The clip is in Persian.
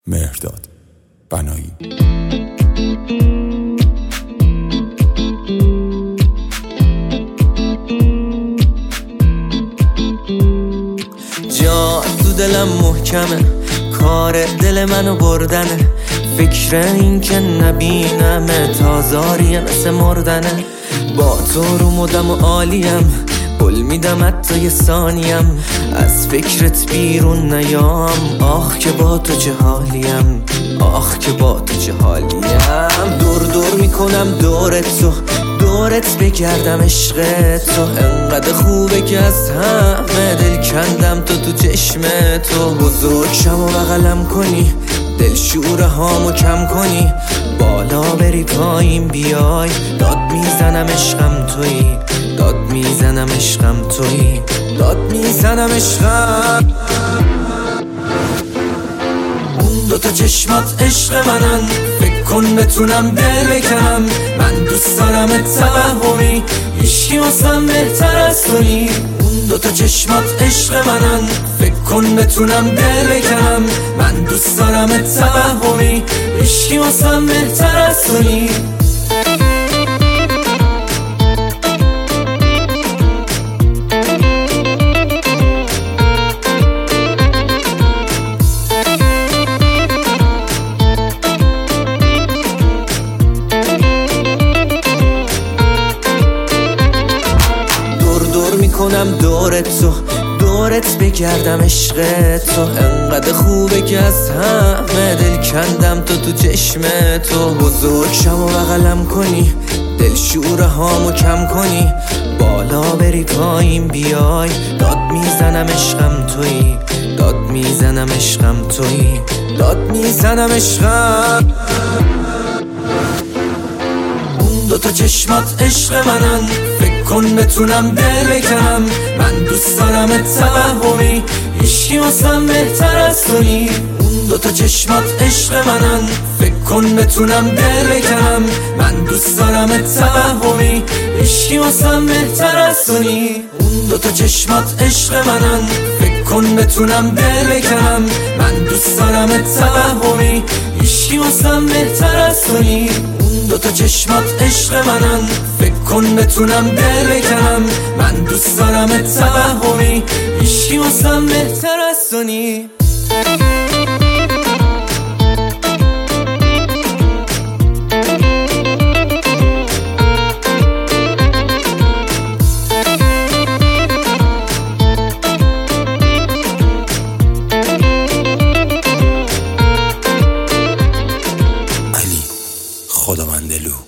مهرداد بنایی. جا تو دلم محکمه، کار دل منو بردنه، فکر این که نبینمه تازاریه مثل مردنه. با تو رو مدم و عالیم، بل میدم حتی یه ثانیم، از فکرت بیرون نیام. آخ که با تو چه حالیم، آخ که با تو چه حالیم. دور دور میکنم دورت تو، دورت بگردم عشق تو. انقدر خوبه که از همه دل کندم تو چشم تو. بزرگ شم و بغلم کنی، دل شوره هامو کم کنی، بالا بری پایین بیای. داد میزنم عشقم تویی، داد میزنم عشقم تویی، داد میزنم عشقم. اون دوتا چشمات عشق منن، فکر کن بتونم دل بکنم. من دوست دارم توهمی، هیچکی واسم بهتر از تویی. اون دوتا چشمات عشق منن، فکر کن بتونم دل بکنم. من دوست دارم توهمی، هیچکی واسم بهتر از تویی. میکنم دورت تو، دورت بگردم عشق تو. انقدر خوبه که از همه دل کندم تو چشم تو. بزرگ شم و بغلم کنی، دل شوره هامو کم کنی، بالا بری پایین بیای. داد میزنم عشقم تویی، داد میزنم عشقم تویی، داد میزنم عشقم. اون دوتا چشمات عشق منن، فکر کن بتونم دل بکنم. من دوست دارم توهمی، هیچکی واسم بهتر از تویی. اون دوتا چشمات عشق منن، فکر کن بتونم دل بکنم. من دوست دارم توهمی، هیچکی واسم بهتر از تویی. اون دوتا چشمات عشق منن، فکر کن بتونم دل بکنم. من دوست دارم توهمی، هیچکی واسم بهتر از تویی. اون دوتا چشمات عشق منن، فکر کن بتونم دل بکنم. من دوست دارم توهمی، هیچکی واسم بهتر از تویی. خداوندلو.